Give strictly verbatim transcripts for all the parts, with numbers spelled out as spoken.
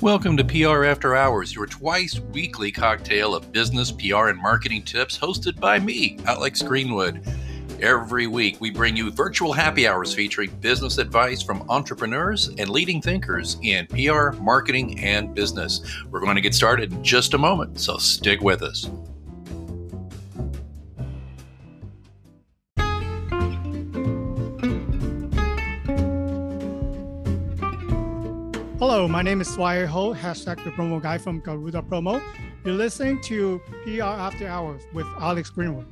Welcome to P R After Hours, your twice weekly cocktail of business, P R, and marketing tips hosted by me, Alex Greenwood. Every week, we bring you virtual happy hours featuring business advice from entrepreneurs and leading thinkers in P R, marketing, and business. We're going to get started in just a moment, so stick with us. Hello, my name is Swire Ho, hashtag the promo guy from Garuda Promo. You're listening to P R After Hours with Alex Greenwood.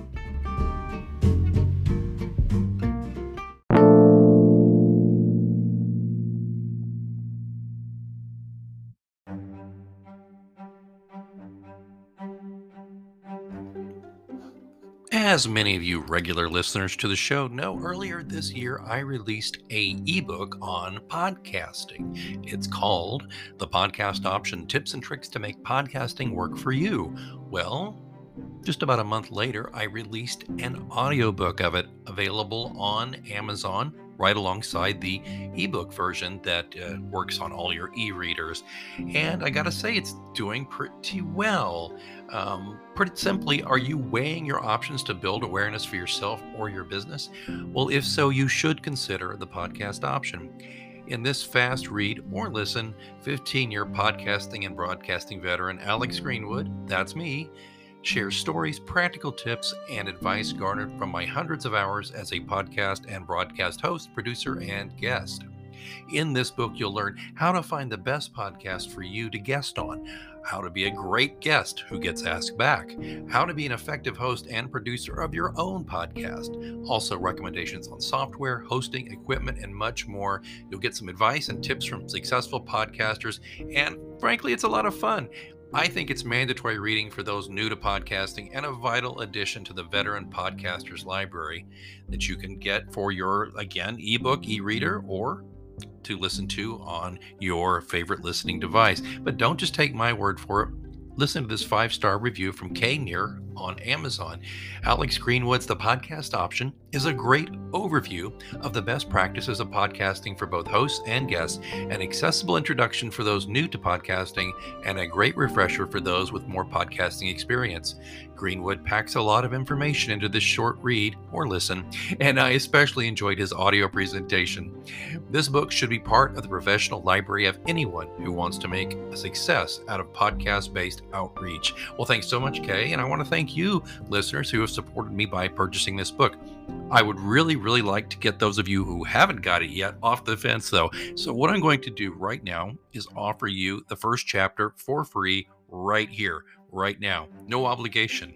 As many of you regular listeners to the show know, earlier this year I released a ebook on podcasting. It's called The Podcast Option: Tips and Tricks to Make Podcasting Work for You. Well, just about a month later, I released an audiobook of it available on Amazon right alongside the ebook version that uh, works on all your e-readers. And I gotta say, it's doing pretty well. Um, pretty simply, are you weighing your options to build awareness for yourself or your business? Well, if so, you should consider the podcast option. In this fast read or listen, fifteen-year podcasting and broadcasting veteran Alex Greenwood, that's me, shares stories, practical tips, and advice garnered from my hundreds of hours as a podcast and broadcast host, producer, and guest. In this book, you'll learn how to find the best podcast for you to guest on, how to be a great guest who gets asked back, how to be an effective host and producer of your own podcast, also recommendations on software, hosting, equipment, and much more. You'll get some advice and tips from successful podcasters, and frankly, it's a lot of fun. I think it's mandatory reading for those new to podcasting and a vital addition to the veteran podcasters library that you can get for your, again, ebook, e-reader, or to listen to on your favorite listening device. But don't just take my word for it. Listen to this five-star review from K Near on Amazon. Alex Greenwood's The Podcast Option is a great overview of the best practices of podcasting for both hosts and guests, an accessible introduction for those new to podcasting, and a great refresher for those with more podcasting experience. Greenwood packs a lot of information into this short read or listen, and I especially enjoyed his audio presentation. This book should be part of the professional library of anyone who wants to make a success out of podcast-based outreach. Well, thanks so much, Kay, and I want to thank you, listeners, who have supported me by purchasing this book. I would really, really like to get those of you who haven't got it yet off the fence, though. So what I'm going to do right now is offer you the first chapter for free right here, right now. No obligation.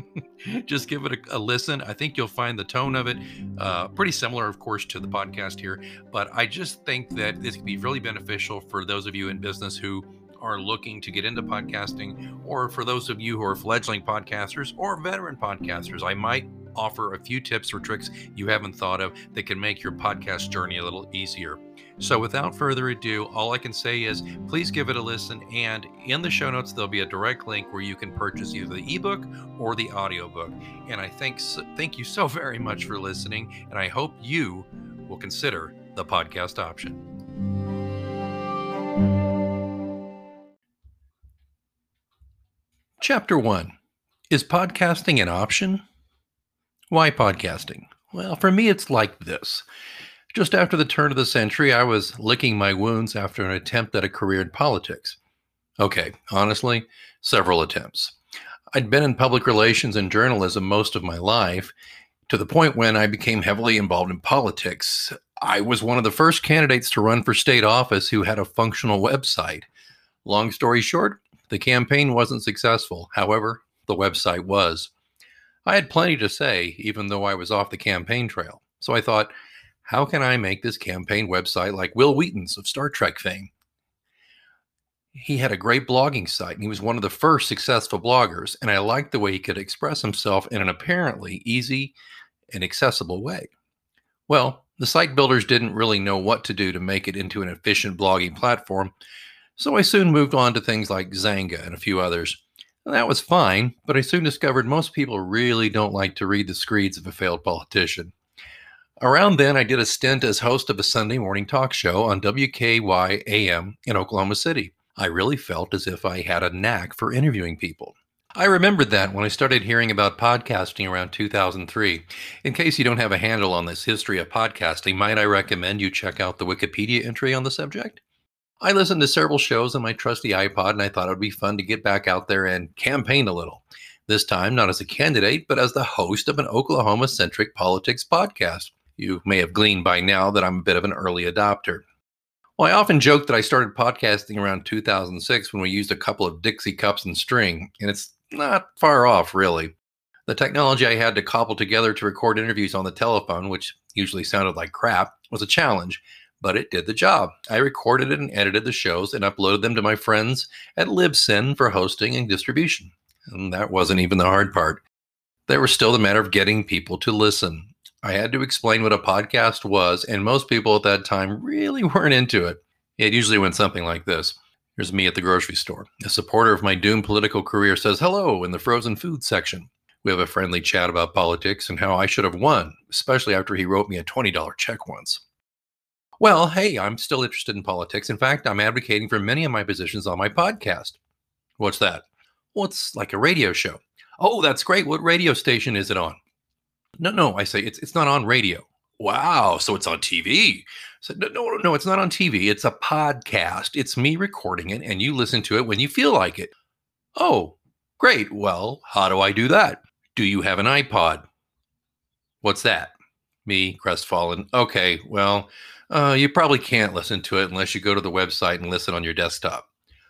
Just give it a, a listen. I think you'll find the tone of it uh, pretty similar, of course, to the podcast here. But I just think that this could be really beneficial for those of you in business who are looking to get into podcasting, or for those of you who are fledgling podcasters or veteran podcasters. I might offer a few tips or tricks you haven't thought of that can make your podcast journey a little easier. So without further ado, all I can say is please give it a listen, and in the show notes there'll be a direct link where you can purchase either the ebook or the audiobook. And I thank thank you so very much for listening, and I hope you will consider the podcast option. Chapter one. Is podcasting an option? Why podcasting? Well, for me, it's like this. Just after the turn of the century, I was licking my wounds after an attempt at a career in politics. Okay, honestly, several attempts. I'd been in public relations and journalism most of my life, to the point when I became heavily involved in politics. I was one of the first candidates to run for state office who had a functional website. Long story short, the campaign wasn't successful. However, the website was. I had plenty to say, even though I was off the campaign trail. So I thought, how can I make this campaign website like Will Wheaton's of Star Trek fame? He had a great blogging site, and he was one of the first successful bloggers, and I liked the way he could express himself in an apparently easy and accessible way. Well, the site builders didn't really know what to do to make it into an efficient blogging platform, so I soon moved on to things like Xanga and a few others. And that was fine, but I soon discovered most people really don't like to read the screeds of a failed politician. Around then, I did a stint as host of a Sunday morning talk show on W K Y A M in Oklahoma City. I really felt as if I had a knack for interviewing people. I remembered that when I started hearing about podcasting around two thousand three. In case you don't have a handle on this history of podcasting, might I recommend you check out the Wikipedia entry on the subject? I listened to several shows on my trusty iPod, and I thought it would be fun to get back out there and campaign a little. This time, not as a candidate, but as the host of an Oklahoma-centric politics podcast. You may have gleaned by now that I'm a bit of an early adopter. Well, I often joke that I started podcasting around two thousand six when we used a couple of Dixie cups and string, and it's not far off, really. The technology I had to cobble together to record interviews on the telephone, which usually sounded like crap, was a challenge, but it did the job. I recorded and edited the shows and uploaded them to my friends at Libsyn for hosting and distribution. And that wasn't even the hard part. There was still the matter of getting people to listen. I had to explain what a podcast was, and most people at that time really weren't into it. It usually went something like this. Here's me at the grocery store. A supporter of my doomed political career says hello in the frozen food section. We have a friendly chat about politics and how I should have won, especially after he wrote me a twenty dollars check once. Well, hey, I'm still interested in politics. In fact, I'm advocating for many of my positions on my podcast. What's that? Well, it's like a radio show. Oh, that's great. What radio station is it on? No, no, I say, it's it's not on radio. Wow, so it's on T V. So, no, no, no, it's not on T V. It's a podcast. It's me recording it, and you listen to it when you feel like it. Oh, great. Well, how do I do that? Do you have an iPod? What's that? Me, crestfallen. Okay, well, uh, you probably can't listen to it unless you go to the website and listen on your desktop.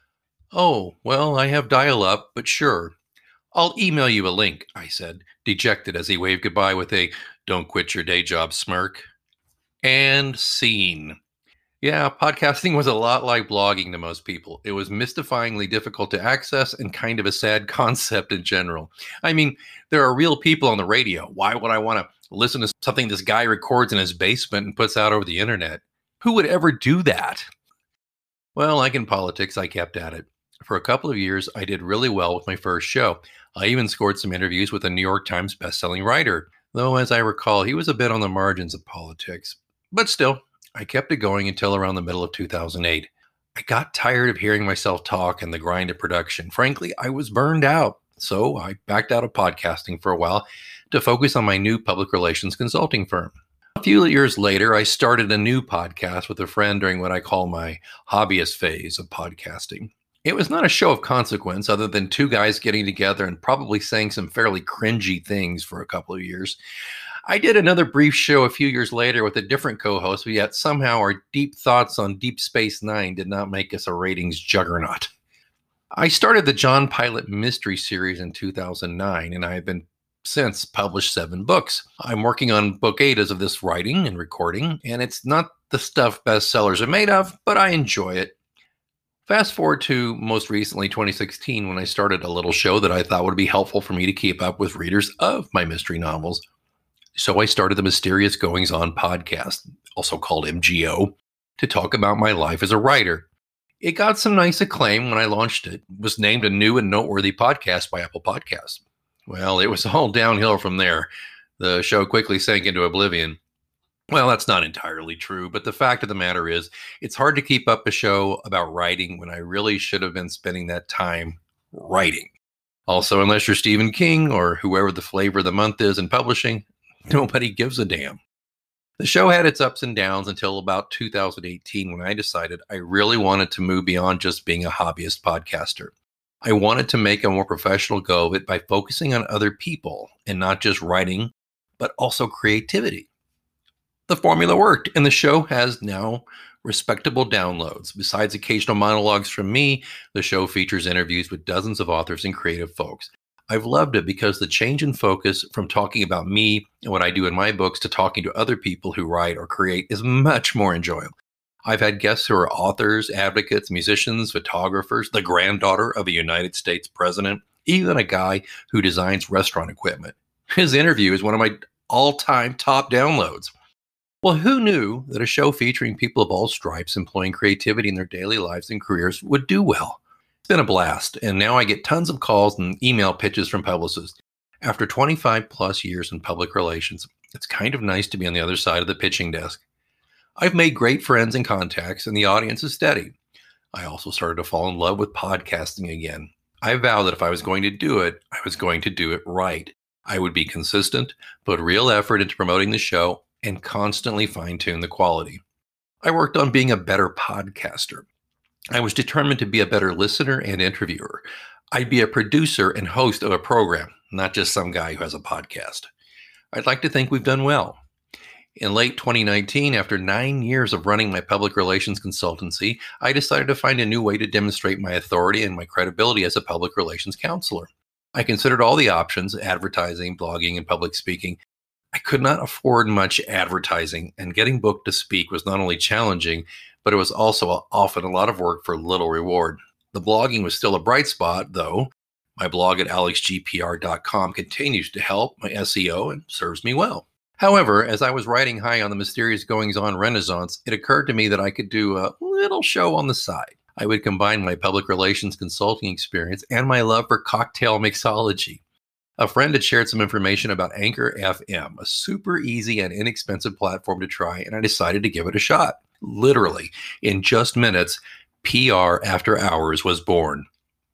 Oh, well, I have dial-up, but sure. I'll email you a link, I said, dejected as he waved goodbye with a don't quit your day job smirk. And scene. Yeah, podcasting was a lot like blogging to most people. It was mystifyingly difficult to access and kind of a sad concept in general. I mean, there are real people on the radio. Why would I want to listen to something this guy records in his basement and puts out over the internet? Who would ever do that? Well, like in politics, I kept at it. For a couple of years, I did really well with my first show. I even scored some interviews with a New York Times bestselling writer, though as I recall, he was a bit on the margins of politics. But still, I kept it going until around the middle of two thousand eight. I got tired of hearing myself talk and the grind of production. Frankly, I was burned out, so I backed out of podcasting for a while to focus on my new public relations consulting firm. A few years later, I started a new podcast with a friend during what I call my hobbyist phase of podcasting. It was not a show of consequence other than two guys getting together and probably saying some fairly cringy things for a couple of years. I did another brief show a few years later with a different co-host, but yet somehow our deep thoughts on Deep Space Nine did not make us a ratings juggernaut. I started the John Pilot Mystery Series in two thousand nine, and I have been since published seven books. I'm working on book eight as of this writing and recording, and it's not the stuff bestsellers are made of, but I enjoy it. Fast forward to most recently twenty sixteen when I started a little show that I thought would be helpful for me to keep up with readers of my mystery novels. So I started the Mysterious Goings On podcast, also called M G O, to talk about my life as a writer. It got some nice acclaim when I launched it. It was named a new and noteworthy podcast by Apple Podcasts. Well, it was all downhill from there. The show quickly sank into oblivion. Well, that's not entirely true, but the fact of the matter is, it's hard to keep up a show about writing when I really should have been spending that time writing. Also, unless you're Stephen King or whoever the flavor of the month is in publishing, nobody gives a damn. The show had its ups and downs until about two thousand eighteen when I decided I really wanted to move beyond just being a hobbyist podcaster. I wanted to make a more professional go of it by focusing on other people and not just writing, but also creativity. The formula worked, and the show has now respectable downloads. Besides occasional monologues from me, the show features interviews with dozens of authors and creative folks. I've loved it because the change in focus from talking about me and what I do in my books to talking to other people who write or create is much more enjoyable. I've had guests who are authors, advocates, musicians, photographers, the granddaughter of a United States president, even a guy who designs restaurant equipment. His interview is one of my all-time top downloads. Well, who knew that a show featuring people of all stripes employing creativity in their daily lives and careers would do well? It's been a blast, and now I get tons of calls and email pitches from publicists. After twenty-five plus years in public relations, it's kind of nice to be on the other side of the pitching desk. I've made great friends and contacts, and the audience is steady. I also started to fall in love with podcasting again. I vowed that if I was going to do it, I was going to do it right. I would be consistent, put real effort into promoting the show, and constantly fine-tune the quality. I worked on being a better podcaster. I was determined to be a better listener and interviewer. I'd be a producer and host of a program, not just some guy who has a podcast. I'd like to think we've done well. In late twenty nineteen, after nine years of running my public relations consultancy, I decided to find a new way to demonstrate my authority and my credibility as a public relations counselor. I considered all the options, advertising, blogging, and public speaking. I could not afford much advertising, and getting booked to speak was not only challenging, but it was also often a lot of work for little reward. The blogging was still a bright spot, though. My blog at alex g p r dot com continues to help my S E O and serves me well. However, as I was riding high on the mysterious goings-on renaissance, it occurred to me that I could do a little show on the side. I would combine my public relations consulting experience and my love for cocktail mixology. A friend had shared some information about Anchor F M, a super easy and inexpensive platform to try, and I decided to give it a shot. Literally, in just minutes, P R After Hours was born.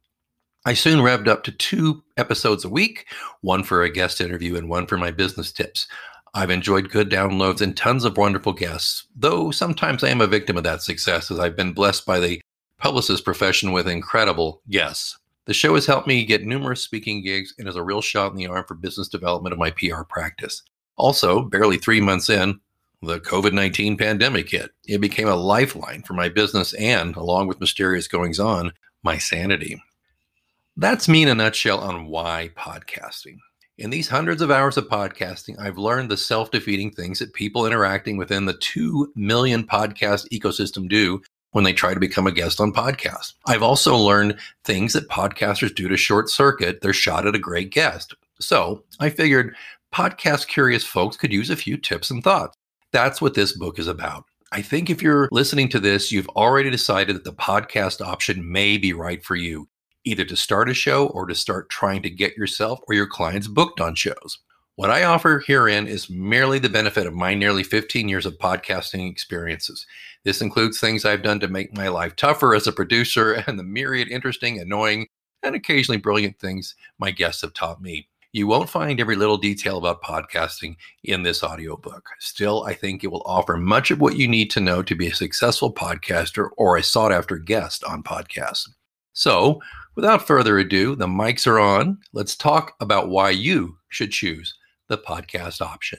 I soon revved up to two episodes a week, one for a guest interview and one for my business tips. I've enjoyed good downloads and tons of wonderful guests, though sometimes I am a victim of that success as I've been blessed by the publicist profession with incredible guests. The show has helped me get numerous speaking gigs and is a real shot in the arm for business development of my P R practice. Also, barely three months in, the covid nineteen pandemic hit. It became a lifeline for my business and, along with mysterious goings-on, my sanity. That's me in a nutshell on why podcasting. In these hundreds of hours of podcasting, I've learned the self-defeating things that people interacting within the two million podcast ecosystem do when they try to become a guest on podcasts. I've also learned things that podcasters do to short circuit their shot at a great guest. So I figured podcast curious folks could use a few tips and thoughts. That's what this book is about. I think if you're listening to this, you've already decided that the podcast option may be right for you, either to start a show or to start trying to get yourself or your clients booked on shows. What I offer herein is merely the benefit of my nearly fifteen years of podcasting experiences. This includes things I've done to make my life tougher as a producer and the myriad interesting, annoying, and occasionally brilliant things my guests have taught me. You won't find every little detail about podcasting in this audiobook. Still, I think it will offer much of what you need to know to be a successful podcaster or a sought-after guest on podcasts. So, without further ado, the mics are on. Let's talk about why you should choose the podcast option.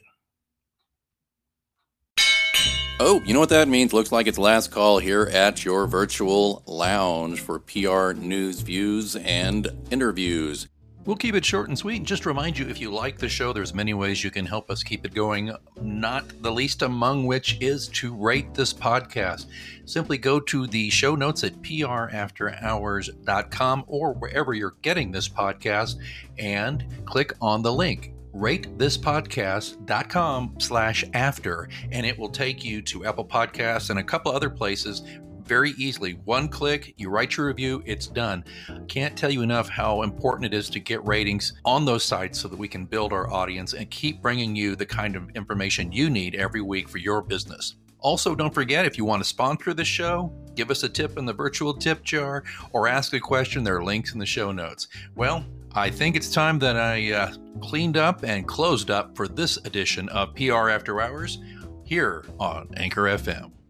Oh, you know what that means? Looks like it's last call here at your virtual lounge for P R news, views, and interviews. We'll keep it short and sweet and just remind you, if you like the show, there's many ways you can help us keep it going, not the least among which is to rate this podcast. Simply go to the show notes at p r after hours dot com or wherever you're getting this podcast and click on the link, rate this podcast dot com slash after, and it will take you to Apple Podcasts and a couple other places very easily. One click, you write your review, it's done. Can't tell you enough how important it is to get ratings on those sites so that we can build our audience and keep bringing you the kind of information you need every week for your business. Also, don't forget, if you want to sponsor the show, give us a tip in the virtual tip jar, or ask a question, there are links in the show notes. Well, I think it's time that I uh, cleaned up and closed up for this edition of P R After Hours here on Anchor F M.